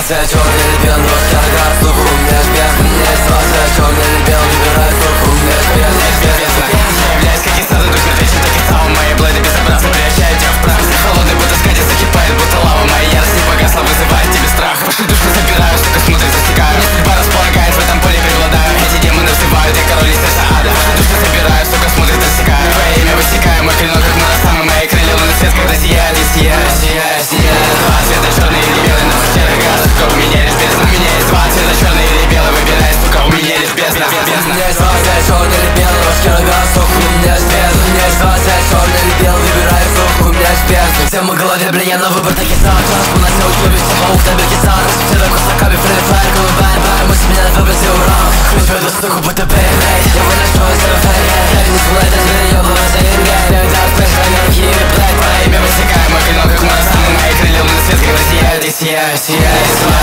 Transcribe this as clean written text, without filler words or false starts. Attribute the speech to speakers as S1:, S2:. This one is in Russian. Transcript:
S1: ситуация, черный или белый, но яркая, сука, у меня ж без. У меня ситуация, черный или белый, выбирай, сука, у меня ж без.
S2: Я являюсь как и сразу, точно отвечу, так и стал. Мои блэды безобразно превращают тебя в прах. Холодный будто скатит, закипает, будто лава. Моя ярость не погасла, вызывает тебе страх. Пошли душу забираю, сука, смотрит, засекаю. Мне судьба располагает, в этом поле преобладаю. Эти демоны взывают, я король из сердца ада. Пошли душу забираю, сука, смотрит, засекаю. Твое имя высекаю, мой клинок как моносамы. Мои крылья лунный свет, когда сияет и сияет, сияет, сияет. Два цвета, черный или белый, но серый газ, сука, у меня лишь бездна. У меня есть два цвета, черный или белый, выбирай, сука, у меня лишь бездна.
S1: У меня есть два цвета, черный или белый, но яркая, сука, у меня ж без. У меня есть два цвета, черный или белый, выбирай, сука, у меня ж без. Всем в голове, бля, я на выбор таких сам. Класску на все учебе, все паук, табельки сам. Все так кусаками, фрифайр, голубая, бай. Мы с меня на выбросе уран. Хоть в эту суку, будто бэй-бэй. Я выношу из этого фэйя. Я не сулай, даже не ебаный за ингей. Когда спэш, ранерки или блэк.
S2: Твое имя высекаю, мой клинок как моносамы. Мои крылья лунный свет, когда сияет и сияет, сияет.